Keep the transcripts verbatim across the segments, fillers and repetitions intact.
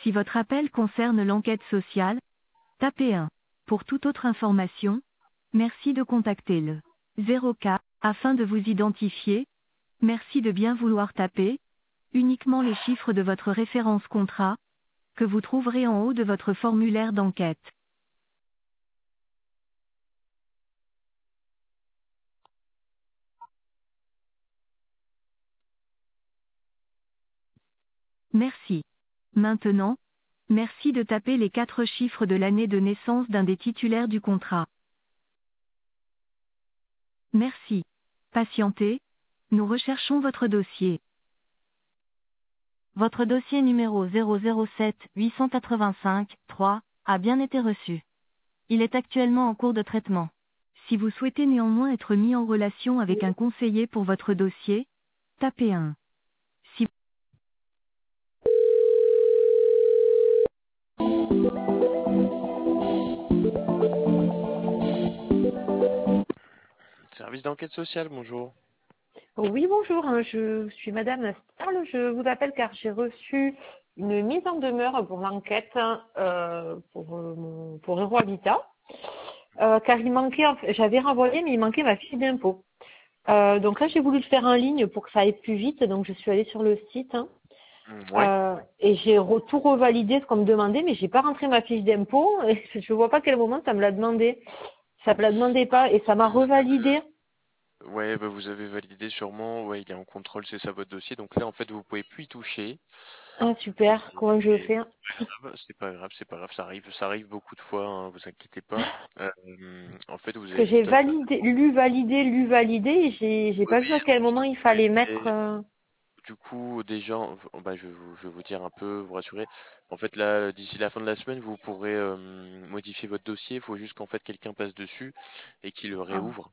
Si votre appel concerne l'enquête sociale, tapez un. Pour toute autre information, merci de contacter le zéro quatre afin de vous identifier. Merci de bien vouloir taper uniquement les chiffres de votre référence contrat, que vous trouverez en haut de votre formulaire d'enquête. Merci. Maintenant, merci de taper les quatre chiffres de l'année de naissance d'un des titulaires du contrat. Merci. Patientez, nous recherchons votre dossier. Votre dossier numéro zéro zéro sept huit cent quatre-vingt-cinq trois a bien été reçu. Il est actuellement en cours de traitement. Si vous souhaitez néanmoins être mis en relation avec un conseiller pour votre dossier, tapez un. Si Service d'enquête sociale, bonjour. Oui, bonjour, hein, je suis Madame Starle. Je vous appelle car j'ai reçu une mise en demeure pour l'enquête euh, pour, euh, mon- pour Eurohabitat. Euh, car il manquait, en fait- j'avais renvoyé, mais il manquait ma fiche d'impôt. Euh, donc là, j'ai voulu le faire en ligne pour que ça aille plus vite, donc je suis allée sur le site hein, Mm, Ouais. euh, et j'ai re- tout revalidé ce qu'on me demandait, mais j'ai pas rentré ma fiche d'impôt. Et je vois pas à quel moment ça me l'a demandé. Ça me l'a demandé pas et ça m'a revalidé. Ouais, bah vous avez validé sûrement. Ouais, il est en contrôle, c'est ça votre dossier. Donc là, en fait, vous pouvez plus y toucher. Ah Et, super, comment je et fais? ah bah, c'est pas grave, c'est pas grave, ça arrive, ça arrive beaucoup de fois. Hein, vous inquiétez pas. Euh, en fait, vous Que avez j'ai juste à... validé, lu, validé, lu, validé, et j'ai, j'ai Oui, pas oui, vu à quel vous moment il avez fallait mettre. validé. euh, Du coup, déjà, on- bah, je vais vous, je vais vous dire un peu, vous rassurer. En fait, là, d'ici la fin de la semaine, vous pourrez euh, modifier votre dossier. Il faut juste qu'en fait quelqu'un passe dessus et qu'il le ah, réouvre.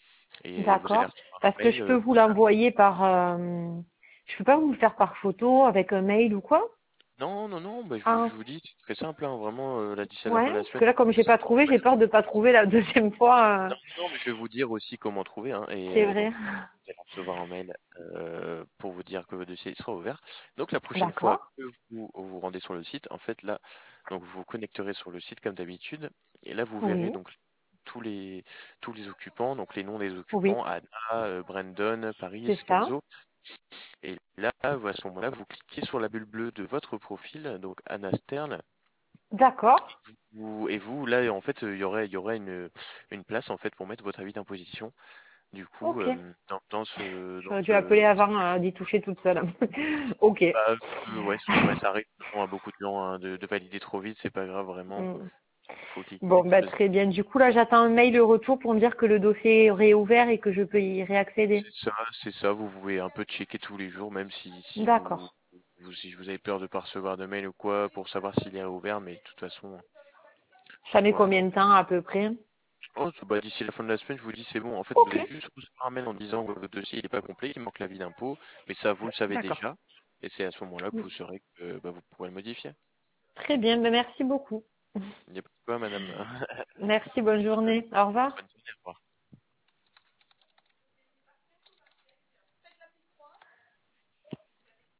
Et vous allez d'accord. recevoir Parce un que mail. je peux euh, vous l'envoyer par. euh, je peux pas vous le faire par photo avec un mail ou quoi? Non, non, non, bah, je vous, Ah, je vous dis, c'est très simple, hein, vraiment, euh, là, d'ici à la fin ouais. de la Parce semaine, que là, comme j'ai ça pas sera trouvé, envoyé. j'ai peur de pas trouver la deuxième fois. euh, Non, non, mais je vais vous dire aussi comment trouver, hein, et C'est euh, vrai. donc, vous allez recevoir un mail euh, pour vous dire que votre dossier sera ouvert. Donc, la prochaine fois D'accord. que vous vous rendez sur le site, en fait, là, donc vous vous connecterez sur le site comme d'habitude, et là, vous verrez Oui. donc tous les tous les occupants, donc les noms des Oui. occupants, Anna, euh, Brandon, Paris, C'est ça. Kenzo. Et là, à ce moment-là, vous cliquez sur la bulle bleue de votre profil, donc Anna Stern. D'accord. Vous- et vous, là, en fait, il y aurait, il y aurait une, une place en fait pour mettre votre avis d'imposition. Du coup, Ok. euh, dans, dans ce, dans J'aurais dû ce, appeler dans ce- avant euh, d'y toucher toute seule. Ok. bah, euh, ouais, c'est- ouais, ça arrive vraiment à beaucoup de gens hein, de, de valider trop vite, c'est pas grave vraiment. Mm. Il faut cliquer Bon, quelque bah, chose. très bien. Du coup, là, j'attends un mail de retour pour me dire que le dossier est réouvert et que je peux y réaccéder. C'est ça, c'est ça. Vous pouvez un peu checker tous les jours, même si, si vous, D'accord. vous, si vous avez peur de pas recevoir de mail ou quoi, pour savoir s'il est ouvert. Mais de toute façon, Ça met voilà. combien de temps à peu près? Oh, bah, d'ici la fin de la semaine, je vous dis c'est bon. En fait, vous Ok. allez juste recevoir un mail en disant que votre dossier il est pas complet, qu'il manque l'avis d'impôt, mais ça vous le savez D'accord. déjà. Et c'est à ce moment-là que vous saurez que bah, vous pourrez le modifier. Très bien. Ben, merci beaucoup. Il n'y a pas de quoi, madame. Merci. Bonne journée. Au revoir. Bonne journée, au revoir.